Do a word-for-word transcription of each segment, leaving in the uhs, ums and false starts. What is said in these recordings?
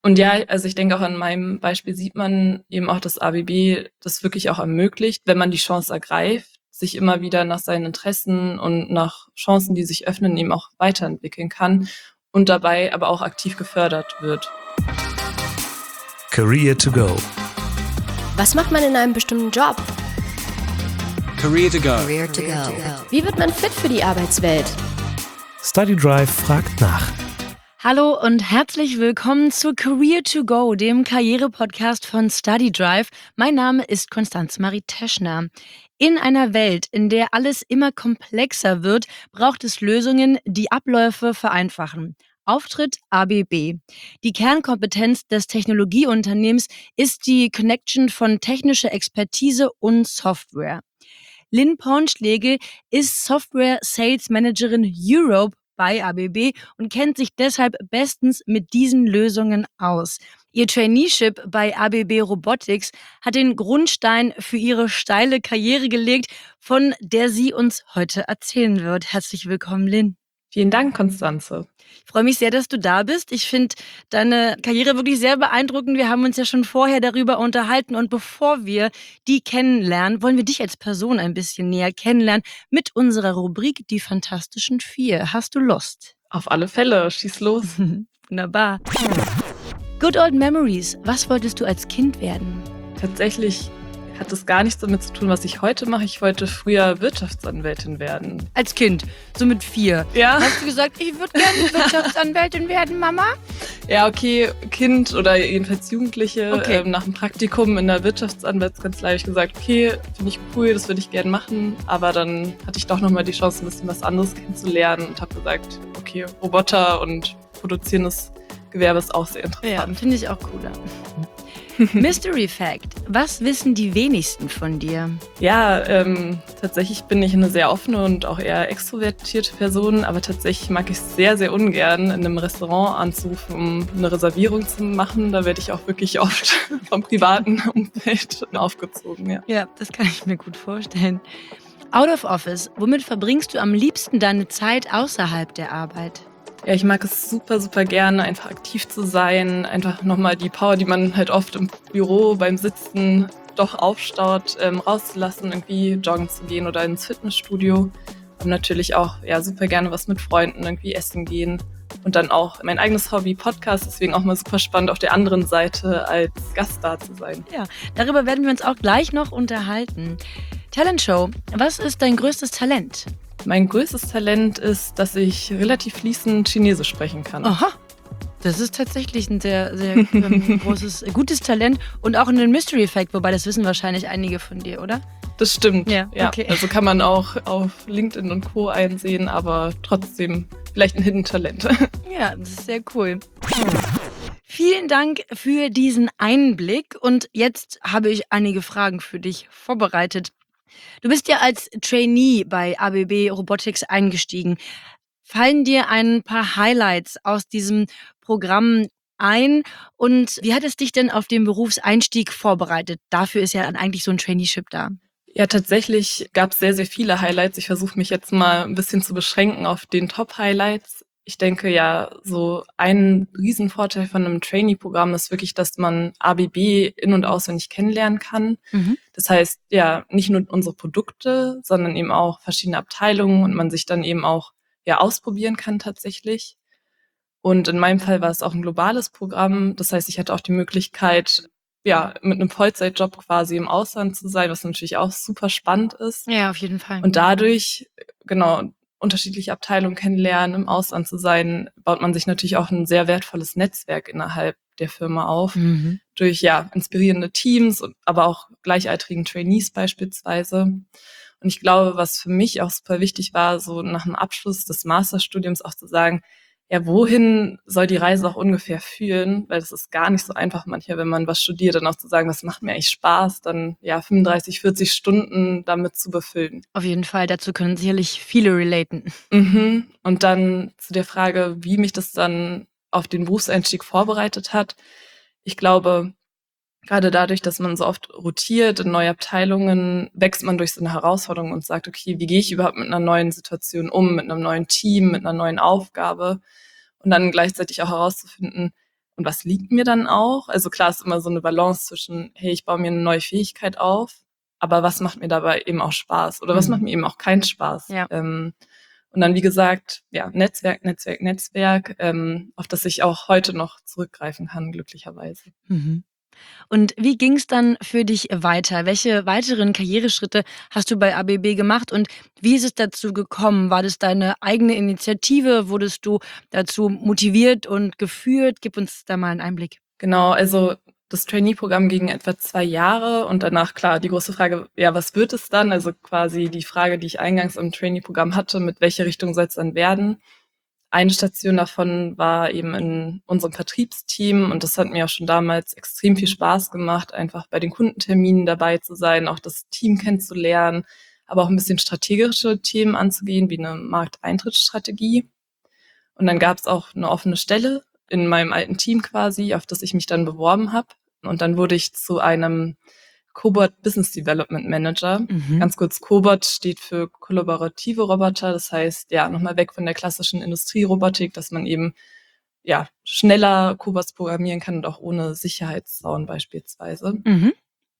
Und ja, also ich denke auch an meinem Beispiel sieht man eben auch, dass A B B das wirklich auch ermöglicht, wenn man die Chance ergreift, sich immer wieder nach seinen Interessen und nach Chancen, die sich öffnen, eben auch weiterentwickeln kann und dabei aber auch aktiv gefördert wird. Career to go. Was macht man in einem bestimmten Job? Career to go. Career to go. Wie wird man fit für die Arbeitswelt? StudyDrive fragt nach. Hallo und herzlich willkommen zu Career to Go, dem Karriere-Podcast von StudyDrive. Mein Name ist Konstanze Marie Teschner. In einer Welt, in der alles immer komplexer wird, braucht es Lösungen, die Abläufe vereinfachen. Auftritt A B B. Die Kernkompetenz des Technologieunternehmens ist die Connection von technischer Expertise und Software. Lynn Pornschlegel ist Software Sales Managerin Europe bei A B B und kennt sich deshalb bestens mit diesen Lösungen aus. Ihr Traineeship bei A B B Robotics hat den Grundstein für ihre steile Karriere gelegt, von der sie uns heute erzählen wird. Herzlich willkommen, Lynn. Vielen Dank, Konstanze. Ich freue mich sehr, dass du da bist. Ich finde deine Karriere wirklich sehr beeindruckend. Wir haben uns ja schon vorher darüber unterhalten. Und bevor wir die kennenlernen, wollen wir dich als Person ein bisschen näher kennenlernen mit unserer Rubrik Die Fantastischen Vier. Hast du Lust? Auf alle Fälle, schieß los. Wunderbar. Good old memories. Was wolltest du als Kind werden? Tatsächlich hat es gar nichts damit zu tun, was ich heute mache. Ich wollte früher Wirtschaftsanwältin werden. Als Kind, so mit vier. Ja. Hast du gesagt, ich würde gerne Wirtschaftsanwältin werden, Mama? Ja, okay, Kind oder jedenfalls Jugendliche. Okay. Ähm, nach dem Praktikum in der Wirtschaftsanwaltskanzlei habe ich gesagt, okay, finde ich cool, das würde ich gerne machen. Aber dann hatte ich doch nochmal die Chance, ein bisschen was anderes kennenzulernen und habe gesagt, okay, Roboter und produzierendes Gewerbe ist auch sehr interessant. Ja, finde ich auch cooler. Mystery Fact. Was wissen die wenigsten von dir? Ja, ähm, tatsächlich bin ich eine sehr offene und auch eher extrovertierte Person, aber tatsächlich mag ich es sehr, sehr ungern, in einem Restaurant anzurufen, um eine Reservierung zu machen. Da werde ich auch wirklich oft vom privaten Umfeld aufgezogen. Ja. Ja, das kann ich mir gut vorstellen. Out of Office. Womit verbringst du am liebsten deine Zeit außerhalb der Arbeit? Ja, ich mag es super, super gerne, einfach aktiv zu sein, einfach nochmal die Power, die man halt oft im Büro beim Sitzen doch aufstaut, ähm, rauszulassen, irgendwie joggen zu gehen oder ins Fitnessstudio. Und natürlich auch ja, super gerne was mit Freunden, irgendwie essen gehen. Und dann auch mein eigenes Hobby, Podcast, deswegen auch mal super spannend, auf der anderen Seite als Gast da zu sein. Ja, darüber werden wir uns auch gleich noch unterhalten. Talentshow, was ist dein größtes Talent? Mein größtes Talent ist, dass ich relativ fließend Chinesisch sprechen kann. Aha, das ist tatsächlich ein sehr, sehr ähm, großes, gutes Talent und auch ein Mystery Fact, wobei das wissen wahrscheinlich einige von dir, oder? Das stimmt, ja. ja. Okay. Also kann man auch auf LinkedIn und Co. einsehen, aber trotzdem vielleicht ein Hidden Talent. Ja, das ist sehr cool. Vielen Dank für diesen Einblick und jetzt habe ich einige Fragen für dich vorbereitet. Du bist ja als Trainee bei A B B Robotics eingestiegen. Fallen dir ein paar Highlights aus diesem Programm ein? Und wie hat es dich denn auf den Berufseinstieg vorbereitet? Dafür ist ja dann eigentlich so ein Traineeship da. Ja, tatsächlich gab es sehr, sehr viele Highlights. Ich versuche mich jetzt mal ein bisschen zu beschränken auf den Top-Highlights. Ich denke ja, so ein Riesenvorteil von einem Trainee-Programm ist wirklich, dass man A B B in- und auswendig kennenlernen kann. Mhm. Das heißt, ja, nicht nur unsere Produkte, sondern eben auch verschiedene Abteilungen und man sich dann eben auch ja ausprobieren kann tatsächlich. Und in meinem Fall war es auch ein globales Programm. Das heißt, ich hatte auch die Möglichkeit, ja, mit einem Vollzeitjob quasi im Ausland zu sein, was natürlich auch super spannend ist. Ja, auf jeden Fall. Und dadurch, genau, unterschiedliche Abteilungen kennenlernen, im Ausland zu sein, baut man sich natürlich auch ein sehr wertvolles Netzwerk innerhalb der Firma auf. Mhm. Durch ja inspirierende Teams, und aber auch gleichaltrigen Trainees beispielsweise. Und ich glaube, was für mich auch super wichtig war, so nach dem Abschluss des Masterstudiums auch zu sagen, ja, wohin soll die Reise auch ungefähr führen? Weil es ist gar nicht so einfach manchmal, wenn man was studiert, dann auch zu sagen, das macht mir eigentlich Spaß, dann ja fünfunddreißig, vierzig Stunden damit zu befüllen. Auf jeden Fall, dazu können sicherlich viele relaten. Mhm. Und dann zu der Frage, wie mich das dann auf den Berufseinstieg vorbereitet hat. Ich glaube, gerade dadurch, dass man so oft rotiert in neue Abteilungen, wächst man durch so eine Herausforderung und sagt, okay, wie gehe ich überhaupt mit einer neuen Situation um, mit einem neuen Team, mit einer neuen Aufgabe? Und dann gleichzeitig auch herauszufinden, und was liegt mir dann auch. Also klar ist immer so eine Balance zwischen, hey, ich baue mir eine neue Fähigkeit auf, aber was macht mir dabei eben auch Spaß oder was Mhm. macht mir eben auch keinen Spaß. Ja. Ähm, und dann, wie gesagt, ja, Netzwerk, Netzwerk, Netzwerk, ähm, auf das ich auch heute noch zurückgreifen kann, glücklicherweise. Mhm. Und wie ging es dann für dich weiter? Welche weiteren Karriereschritte hast du bei A B B gemacht und wie ist es dazu gekommen? War das deine eigene Initiative? Wurdest du dazu motiviert und geführt? Gib uns da mal einen Einblick. Genau, also das Trainee-Programm ging etwa zwei Jahre und danach, klar, die große Frage, ja, was wird es dann? Also quasi die Frage, die ich eingangs im Trainee-Programm hatte, mit welcher Richtung soll es dann werden? Eine Station davon war eben in unserem Vertriebsteam und das hat mir auch schon damals extrem viel Spaß gemacht, einfach bei den Kundenterminen dabei zu sein, auch das Team kennenzulernen, aber auch ein bisschen strategische Themen anzugehen, wie eine Markteintrittsstrategie. Und dann gab es auch eine offene Stelle in meinem alten Team quasi, auf das ich mich dann beworben habe. Und dann wurde ich zu einem Cobot Business Development Manager. Mhm. Ganz kurz, Cobot steht für kollaborative Roboter. Das heißt, ja, nochmal weg von der klassischen Industrierobotik, dass man eben ja schneller Cobots programmieren kann und auch ohne Sicherheitszaun beispielsweise. Mhm.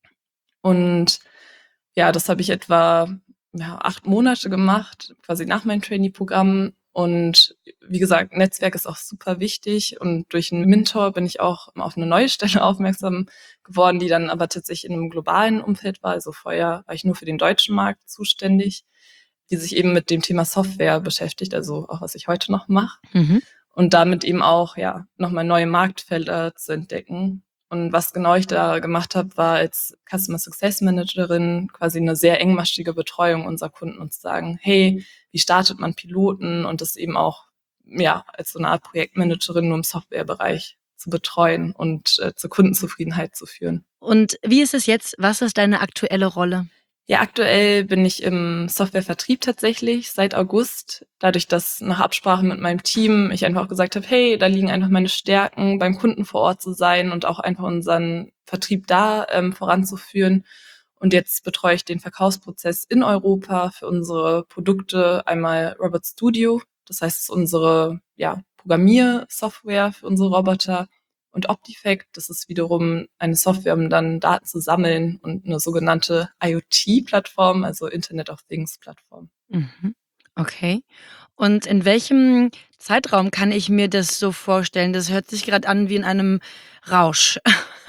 Und ja, das habe ich etwa ja, acht Monate gemacht, quasi nach meinem Trainee-Programm. Und wie gesagt, Netzwerk ist auch super wichtig. Und durch einen Mentor bin ich auch auf eine neue Stelle aufmerksam geworden, die dann aber tatsächlich in einem globalen Umfeld war. Also vorher war ich nur für den deutschen Markt zuständig, die sich eben mit dem Thema Software beschäftigt, also auch was ich heute noch mache. Mhm. Und damit eben auch ja nochmal neue Marktfelder zu entdecken. Und was genau ich da gemacht habe, war als Customer Success Managerin quasi eine sehr engmaschige Betreuung unserer Kunden und zu sagen, hey, wie startet man Piloten und das eben auch ja als so eine Art Projektmanagerin nur im Softwarebereich zu betreuen und äh, zur Kundenzufriedenheit zu führen. Und wie ist es jetzt? Was ist deine aktuelle Rolle? Ja, aktuell bin ich im Softwarevertrieb tatsächlich seit August. Dadurch, dass nach Absprache mit meinem Team ich einfach auch gesagt habe, hey, da liegen einfach meine Stärken, beim Kunden vor Ort zu sein und auch einfach unseren Vertrieb da ähm, voranzuführen. Und jetzt betreue ich den Verkaufsprozess in Europa für unsere Produkte. Einmal Robot Studio, das heißt, es ist unsere ja, Programmiersoftware für unsere Roboter. Und Optifect, das ist wiederum eine Software, um dann Daten zu sammeln und eine sogenannte IoT-Plattform, also Internet of Things-Plattform. Mhm. Okay. Und in welchem Zeitraum kann ich mir das so vorstellen? Das hört sich gerade an wie in einem Rausch.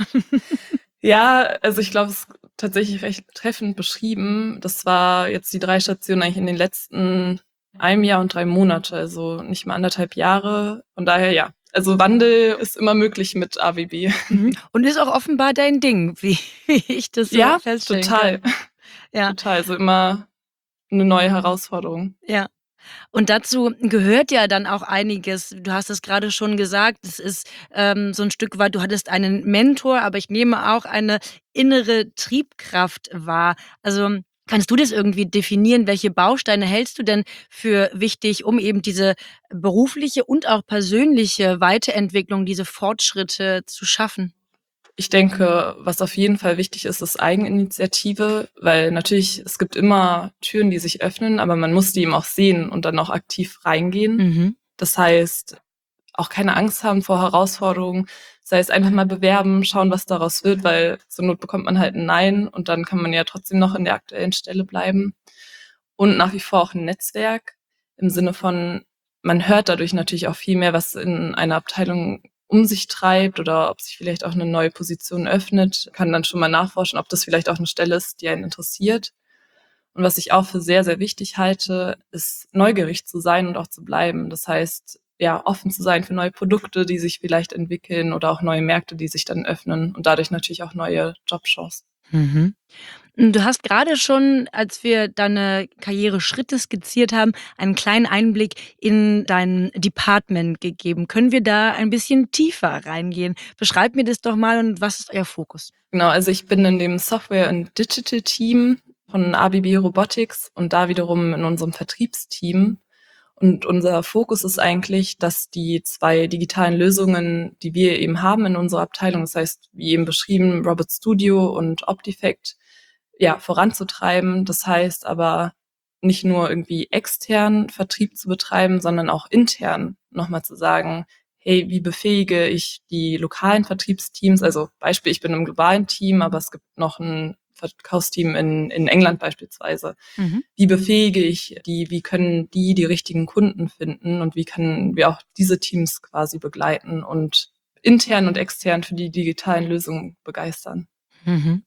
Ja, also ich glaube, es ist tatsächlich recht treffend beschrieben. Das war jetzt die drei Stationen eigentlich in den letzten einem Jahr und drei Monate, also nicht mal anderthalb Jahre. Von daher ja, also Wandel ist immer möglich mit A W B. Mhm. Und ist auch offenbar dein Ding, wie, wie ich das so Ja, feststellen total. kann. Ja, Total. Also immer eine neue Herausforderung. ja. Und dazu gehört ja dann auch einiges. Du hast es gerade schon gesagt, es ist ähm, so ein Stück weit, du hattest einen Mentor, aber ich nehme auch eine innere Triebkraft wahr. Also kannst du das irgendwie definieren? Welche Bausteine hältst du denn für wichtig, um eben diese berufliche und auch persönliche Weiterentwicklung, diese Fortschritte zu schaffen? Ich denke, was auf jeden Fall wichtig ist, ist Eigeninitiative, weil natürlich, es gibt immer Türen, die sich öffnen, aber man muss die eben auch sehen und dann auch aktiv reingehen. Mhm. Das heißt, auch keine Angst haben vor Herausforderungen, sei es einfach mal bewerben, schauen, was daraus wird, weil zur Not bekommt man halt ein Nein und dann kann man ja trotzdem noch in der aktuellen Stelle bleiben. Und nach wie vor auch ein Netzwerk im Sinne von, man hört dadurch natürlich auch viel mehr, was in einer Abteilung um sich treibt oder ob sich vielleicht auch eine neue Position öffnet, kann dann schon mal nachforschen, ob das vielleicht auch eine Stelle ist, die einen interessiert. Und was ich auch für sehr, sehr wichtig halte, ist neugierig zu sein und auch zu bleiben. Das heißt, ja, offen zu sein für neue Produkte, die sich vielleicht entwickeln oder auch neue Märkte, die sich dann öffnen und dadurch natürlich auch neue Jobchancen. Mhm. Du hast gerade schon, als wir deine Karriereschritte skizziert haben, einen kleinen Einblick in dein Department gegeben. Können wir da ein bisschen tiefer reingehen? Beschreib mir das doch mal und was ist euer Fokus? Genau, also ich bin in dem Software- und Digital-Team von A B B Robotics und da wiederum in unserem Vertriebsteam. Und unser Fokus ist eigentlich, dass die zwei digitalen Lösungen, die wir eben haben in unserer Abteilung, das heißt, wie eben beschrieben, Robot Studio und Optifect, ja, voranzutreiben. Das heißt aber nicht nur irgendwie extern Vertrieb zu betreiben, sondern auch intern nochmal zu sagen, hey, wie befähige ich die lokalen Vertriebsteams? Also Beispiel, ich bin im globalen Team, aber es gibt noch ein Verkaufsteam in, in England beispielsweise. Mhm. Wie befähige ich die? Wie können die die richtigen Kunden finden? Und wie können wir auch diese Teams quasi begleiten und intern und extern für die digitalen Lösungen begeistern? Mhm.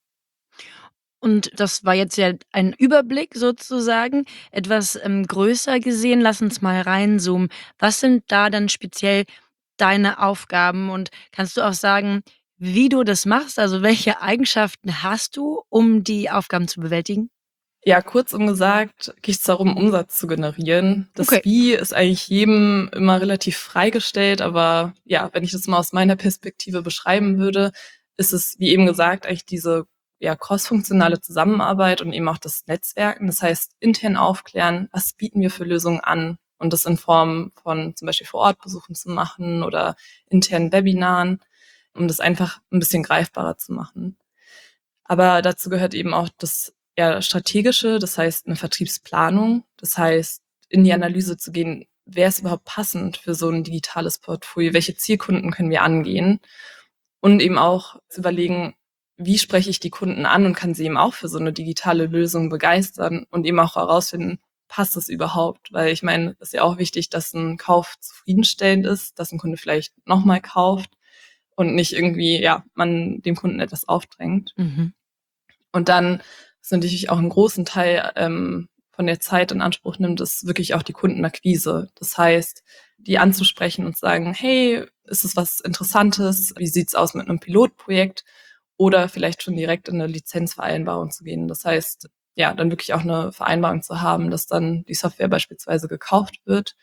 Und das war jetzt ja ein Überblick sozusagen. Etwas ähm, größer gesehen, lass uns mal reinzoomen. Was sind da dann speziell deine Aufgaben? Und kannst du auch sagen, wie du das machst? Also welche Eigenschaften hast du, um die Aufgaben zu bewältigen? Ja, kurzum gesagt, geht es darum, Umsatz zu generieren. Das Okay. Wie ist eigentlich jedem immer relativ freigestellt, aber ja, wenn ich das mal aus meiner Perspektive beschreiben würde, ist es, wie eben gesagt, eigentlich diese ja, crossfunktionale Zusammenarbeit und eben auch das Netzwerken. Das heißt, intern aufklären, was bieten wir für Lösungen an und das in Form von zum Beispiel Vor-Ort-Besuchen zu machen oder internen Webinaren, um das einfach ein bisschen greifbarer zu machen. Aber dazu gehört eben auch das eher strategische, das heißt eine Vertriebsplanung, das heißt in die Analyse zu gehen, wer ist überhaupt passend für so ein digitales Portfolio, welche Zielkunden können wir angehen und eben auch zu überlegen, wie spreche ich die Kunden an und kann sie eben auch für so eine digitale Lösung begeistern und eben auch herausfinden, passt es überhaupt? Weil ich meine, es ist ja auch wichtig, dass ein Kauf zufriedenstellend ist, dass ein Kunde vielleicht nochmal kauft und nicht irgendwie, ja, man dem Kunden etwas aufdrängt. Mhm. Und dann ist natürlich auch einen großen Teil ähm, von der Zeit in Anspruch nimmt, ist wirklich auch die Kundenakquise. Das heißt, die anzusprechen und zu sagen, hey, ist es was Interessantes? Wie sieht's aus mit einem Pilotprojekt? Oder vielleicht schon direkt in eine Lizenzvereinbarung zu gehen. Das heißt, ja, dann wirklich auch eine Vereinbarung zu haben, dass dann die Software beispielsweise gekauft wird.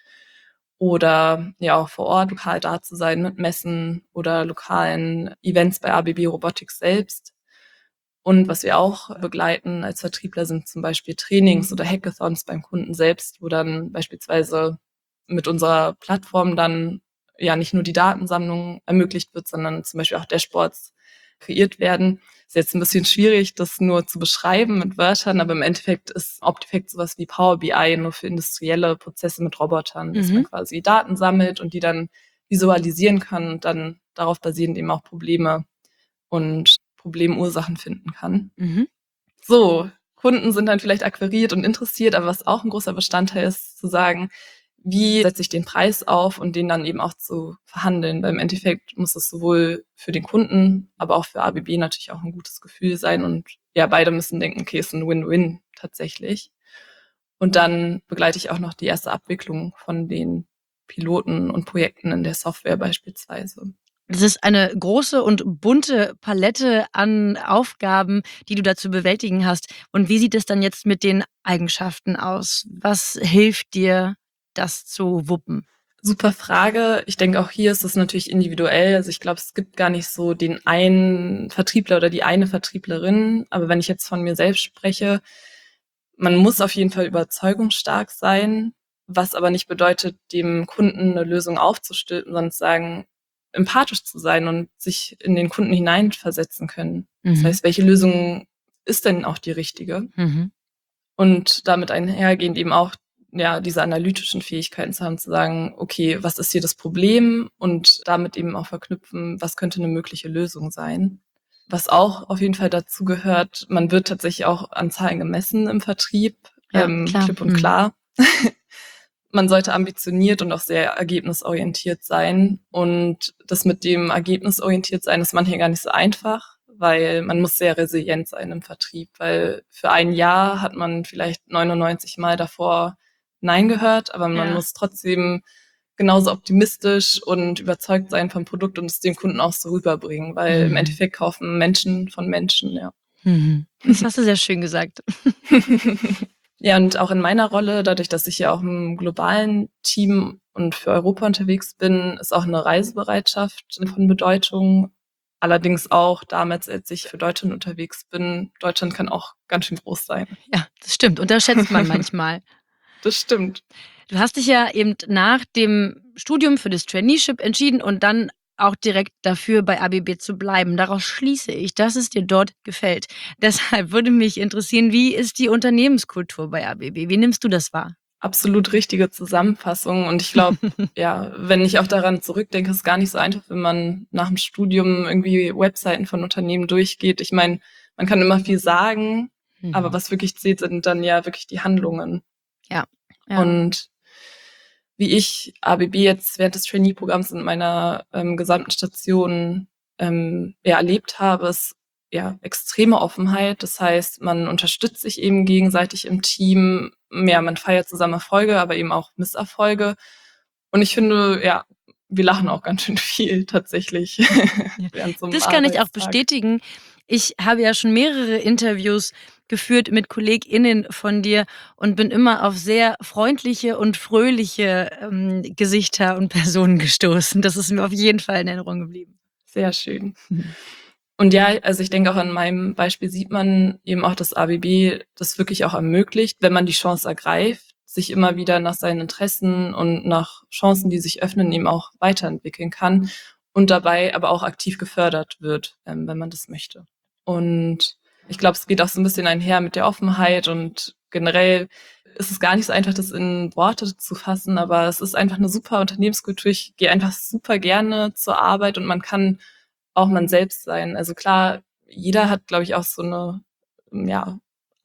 Oder ja auch vor Ort lokal da zu sein mit Messen oder lokalen Events bei A B B Robotics selbst. Und was wir auch begleiten als Vertriebler sind zum Beispiel Trainings oder Hackathons beim Kunden selbst, wo dann beispielsweise mit unserer Plattform dann ja nicht nur die Datensammlung ermöglicht wird, sondern zum Beispiel auch Dashboards kreiert werden. Ist jetzt ein bisschen schwierig, das nur zu beschreiben mit Wörtern, aber im Endeffekt ist Optifect sowas wie Power B I nur für industrielle Prozesse mit Robotern, dass man Mhm. quasi Daten sammelt und die dann visualisieren kann und dann darauf basierend eben auch Probleme und Problemursachen finden kann. Mhm. So, Kunden sind dann vielleicht akquiriert und interessiert, aber was auch ein großer Bestandteil ist, zu sagen, wie setze ich den Preis auf und den dann eben auch zu verhandeln. Weil im Endeffekt muss es sowohl für den Kunden, aber auch für A B B natürlich auch ein gutes Gefühl sein und ja, beide müssen denken, okay, ist ein Win-Win tatsächlich. Und dann begleite ich auch noch die erste Abwicklung von den Piloten und Projekten in der Software beispielsweise. Das ist eine große und bunte Palette an Aufgaben, die du da zu bewältigen hast. Und wie sieht es dann jetzt mit den Eigenschaften aus? Was hilft dir, das zu wuppen? Super Frage. Ich denke, auch hier ist es natürlich individuell. Also ich glaube, es gibt gar nicht so den einen Vertriebler oder die eine Vertrieblerin. Aber wenn ich jetzt von mir selbst spreche, man muss auf jeden Fall überzeugungsstark sein, was aber nicht bedeutet, dem Kunden eine Lösung aufzustülpen, sondern zu sagen, empathisch zu sein und sich in den Kunden hineinversetzen können. Das Mhm. heißt, welche Lösung ist denn auch die richtige? Mhm. Und damit einhergehend eben auch ja diese analytischen Fähigkeiten zu haben, zu sagen, okay, was ist hier das Problem? Und damit eben auch verknüpfen, was könnte eine mögliche Lösung sein? Was auch auf jeden Fall dazu gehört, man wird tatsächlich auch an Zahlen gemessen im Vertrieb, Ja, ähm, klar. klipp und Mhm. klar. Man sollte ambitioniert und auch sehr ergebnisorientiert sein. Und das mit dem ergebnisorientiert sein ist manchmal gar nicht so einfach, weil man muss sehr resilient sein im Vertrieb, weil für ein Jahr hat man vielleicht neunundneunzig Mal davor Nein gehört, aber man Ja. muss trotzdem genauso optimistisch und überzeugt sein vom Produkt und es dem Kunden auch so rüberbringen, weil im Mhm. Endeffekt kaufen Menschen von Menschen, ja. Mhm. Das hast du sehr schön gesagt. Ja, und auch in meiner Rolle, dadurch, dass ich ja auch im globalen Team und für Europa unterwegs bin, ist auch eine Reisebereitschaft von Bedeutung. Allerdings auch damals, als ich für Deutschland unterwegs bin, Deutschland kann auch ganz schön groß sein. Ja, das stimmt. Unterschätzt man manchmal. Das stimmt. Du hast dich ja eben nach dem Studium für das Traineeship entschieden und dann auch direkt dafür, bei A B B zu bleiben. Daraus schließe ich, dass es dir dort gefällt. Deshalb würde mich interessieren, wie ist die Unternehmenskultur bei A B B? Wie nimmst du das wahr? absolut richtige Zusammenfassung. Und ich glaube, ja, wenn ich auch daran zurückdenke, ist es gar nicht so einfach, wenn man nach dem Studium irgendwie Webseiten von Unternehmen durchgeht. Ich meine, man kann immer viel sagen, Mhm. aber was wirklich zählt, sind dann ja wirklich die Handlungen. Ja. ja. Und wie ich A B B jetzt während des Trainee-Programms in meiner ähm, gesamten Station ähm, ja, erlebt habe, ist ja extreme Offenheit. Das heißt, man unterstützt sich eben gegenseitig im Team. Ja, man feiert zusammen Erfolge, aber eben auch Misserfolge. Und ich finde, ja, wir lachen auch ganz schön viel tatsächlich. während so einem Das kann ich auch Arbeitstag. bestätigen. Ich habe ja schon mehrere Interviews geführt mit KollegInnen von dir und bin immer auf sehr freundliche und fröhliche ähm, Gesichter und Personen gestoßen. Das ist mir auf jeden Fall in Erinnerung geblieben. Sehr schön. Und ja, also ich denke auch an meinem Beispiel sieht man eben auch, dass A B B das wirklich auch ermöglicht, wenn man die Chance ergreift, sich immer wieder nach seinen Interessen und nach Chancen, die sich öffnen, eben auch weiterentwickeln kann und dabei aber auch aktiv gefördert wird, ähm, wenn man das möchte. Und ich glaube, es geht auch so ein bisschen einher mit der Offenheit und generell ist es gar nicht so einfach, das in Worte zu fassen, aber es ist einfach eine super Unternehmenskultur. Ich gehe einfach super gerne zur Arbeit und man kann auch man selbst sein. Also klar, jeder hat, glaube ich, auch so eine ja,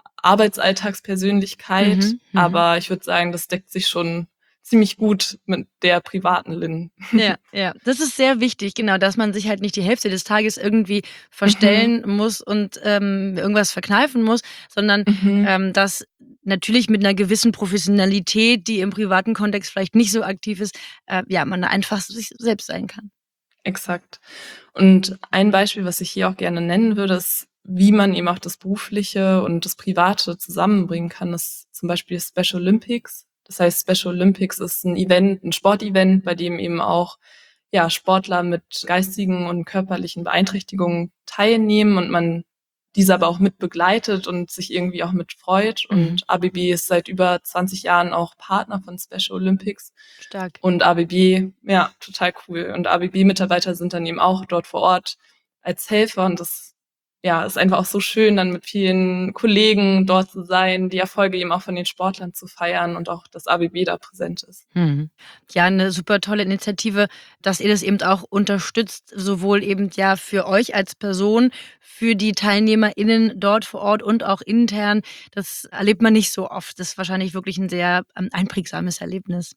Arbeitsalltagspersönlichkeit, Mhm, mhm. aber ich würde sagen, das deckt sich schon ziemlich gut mit der privaten Lynn. Ja, ja, das ist sehr wichtig, genau, dass man sich halt nicht die Hälfte des Tages irgendwie verstellen muss und ähm, irgendwas verkneifen muss, sondern Mhm. ähm, dass natürlich mit einer gewissen Professionalität, die im privaten Kontext vielleicht nicht so aktiv ist, äh, ja, man einfach sich selbst sein kann. Exakt. Und ein Beispiel, was ich hier auch gerne nennen würde, ist, wie man eben auch das Berufliche und das Private zusammenbringen kann, ist zum Beispiel Special Olympics. Das heißt, Special Olympics ist ein Event, ein Sportevent, bei dem eben auch ja, Sportler mit geistigen und körperlichen Beeinträchtigungen teilnehmen und man diese aber auch mit begleitet und sich irgendwie auch mit freut. Mhm. Und A B B ist seit über zwanzig Jahren auch Partner von Special Olympics. Stark. Und A B B, ja, total cool. Und A B B-Mitarbeiter sind dann eben auch dort vor Ort als Helfer. Und das ja, ist einfach auch so schön, dann mit vielen Kollegen dort zu sein, die Erfolge eben auch von den Sportlern zu feiern und auch, dass A B B da präsent ist. Mhm. Ja, eine super tolle Initiative, dass ihr das eben auch unterstützt, sowohl eben ja für euch als Person, für die TeilnehmerInnen dort vor Ort und auch intern. Das erlebt man nicht so oft. Das ist wahrscheinlich wirklich ein sehr ähm, einprägsames Erlebnis.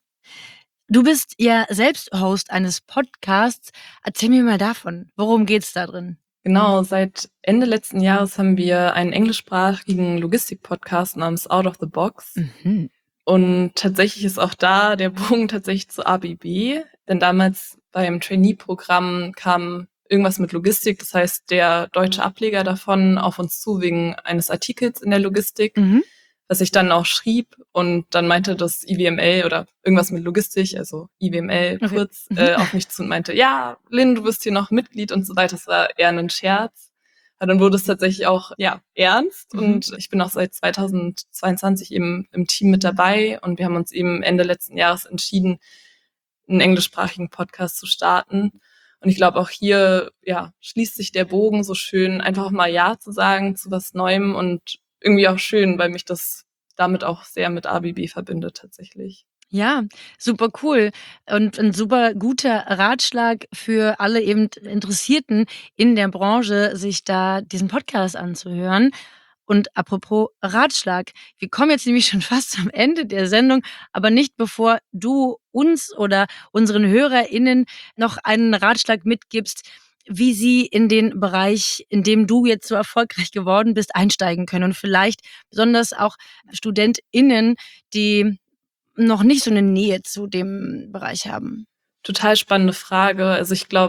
Du bist ja selbst Host eines Podcasts. Erzähl mir mal davon. Worum geht's da drin? Genau, seit Ende letzten Jahres haben wir einen englischsprachigen Logistik-Podcast namens Out of the Box. Mhm. Und tatsächlich ist auch da der Bogen tatsächlich zu A B B, denn damals beim Trainee-Programm kam irgendwas mit Logistik, das heißt der deutsche Ableger davon auf uns zu wegen eines Artikels in der Logistik, Mhm. was ich dann auch schrieb und dann meinte das I W M L oder irgendwas mit Logistik, also I W M L Okay. kurz, Mhm. äh, auf mich zu und meinte, ja, Lynn, du bist hier noch Mitglied und so weiter. Das war eher ein Scherz. Aber dann wurde es tatsächlich auch ja ernst Mhm. und ich bin auch seit zweitausendzweiundzwanzig eben im Team mit dabei und wir haben uns eben Ende letzten Jahres entschieden, einen englischsprachigen Podcast zu starten. Und ich glaube, auch hier ja schließt sich der Bogen so schön, einfach mal Ja zu sagen zu was Neuem und irgendwie auch schön, weil mich das damit auch sehr mit A B B verbindet tatsächlich. Ja, super cool und ein super guter Ratschlag für alle eben Interessierten in der Branche, sich da diesen Podcast anzuhören. Und apropos Ratschlag, wir kommen jetzt nämlich schon fast zum Ende der Sendung, aber nicht bevor du uns oder unseren HörerInnen noch einen Ratschlag mitgibst, wie sie in den Bereich, in dem du jetzt so erfolgreich geworden bist, einsteigen können und vielleicht besonders auch StudentInnen, die noch nicht so eine Nähe zu dem Bereich haben. Total spannende Frage. Also ich glaube,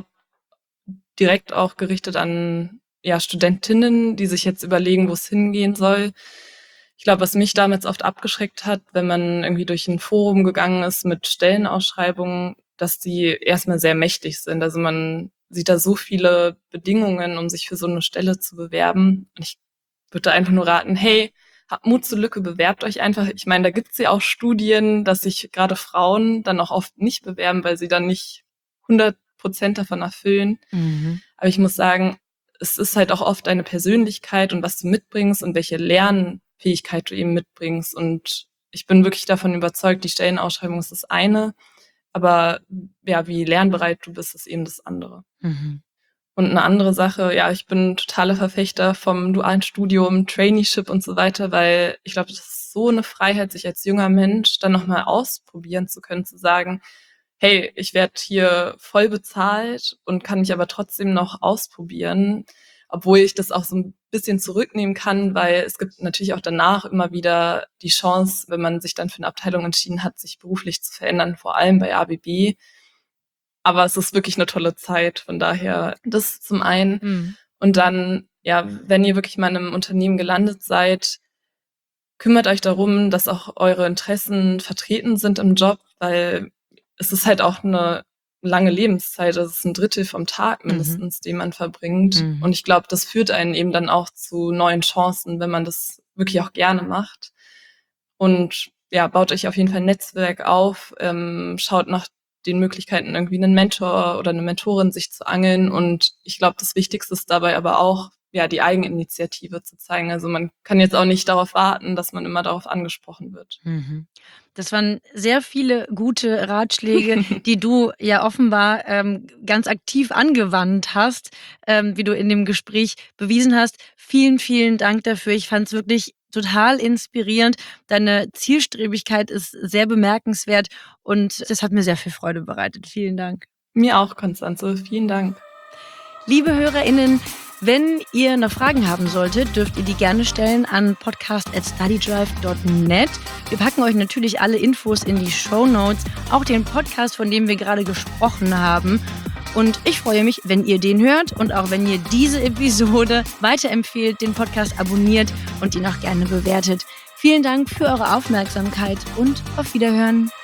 direkt auch gerichtet an ja, Studentinnen, die sich jetzt überlegen, wo es hingehen soll. Ich glaube, was mich damals oft abgeschreckt hat, wenn man irgendwie durch ein Forum gegangen ist mit Stellenausschreibungen, dass die erstmal sehr mächtig sind. Also man sieht da so viele Bedingungen, um sich für so eine Stelle zu bewerben. Und ich würde einfach nur raten, hey, habt Mut zur Lücke, bewerbt euch einfach. Ich meine, da gibt's ja auch Studien, dass sich gerade Frauen dann auch oft nicht bewerben, weil sie dann nicht hundert Prozent davon erfüllen. Mhm. Aber ich muss sagen, es ist halt auch oft deine Persönlichkeit und was du mitbringst und welche Lernfähigkeit du eben mitbringst. Und ich bin wirklich davon überzeugt, die Stellenausschreibung ist das eine, aber ja, wie lernbereit du bist, ist eben das andere. Mhm. Und eine andere Sache, ja, ich bin totaler Verfechter vom dualen Studium, Traineeship und so weiter, weil ich glaube, das ist so eine Freiheit, sich als junger Mensch dann nochmal ausprobieren zu können, zu sagen, hey, ich werde hier voll bezahlt und kann mich aber trotzdem noch ausprobieren, obwohl ich das auch so ein bisschen zurücknehmen kann, weil es gibt natürlich auch danach immer wieder die Chance, wenn man sich dann für eine Abteilung entschieden hat, sich beruflich zu verändern, vor allem bei A B B. Aber es ist wirklich eine tolle Zeit, von daher das zum einen. Mhm. Und dann, ja, wenn ihr wirklich mal in einem Unternehmen gelandet seid, kümmert euch darum, dass auch eure Interessen vertreten sind im Job, weil es ist halt auch eine lange Lebenszeit, das ist ein Drittel vom Tag mindestens, den man verbringt. Mhm. Und ich glaube, das führt einen eben dann auch zu neuen Chancen, wenn man das wirklich auch gerne macht. Und ja, baut euch auf jeden Fall ein Netzwerk auf, ähm, schaut nach den Möglichkeiten, irgendwie einen Mentor oder eine Mentorin sich zu angeln. Und ich glaube, das Wichtigste ist dabei aber auch, ja, die Eigeninitiative zu zeigen. Also man kann jetzt auch nicht darauf warten, dass man immer darauf angesprochen wird. Mhm. Das waren sehr viele gute Ratschläge, die du ja offenbar ähm, ganz aktiv angewandt hast, ähm, wie du in dem Gespräch bewiesen hast. Vielen, vielen Dank dafür. Ich fand es wirklich total inspirierend. Deine Zielstrebigkeit ist sehr bemerkenswert und das hat mir sehr viel Freude bereitet. Vielen Dank. Mir auch, Konstanze. Vielen Dank. Liebe HörerInnen, wenn ihr noch Fragen haben solltet, dürft ihr die gerne stellen an podcast at studydrive dot net. Wir packen euch natürlich alle Infos in die Shownotes, auch den Podcast, von dem wir gerade gesprochen haben. Und ich freue mich, wenn ihr den hört und auch wenn ihr diese Episode weiterempfehlt, den Podcast abonniert und ihn auch gerne bewertet. Vielen Dank für eure Aufmerksamkeit und auf Wiederhören.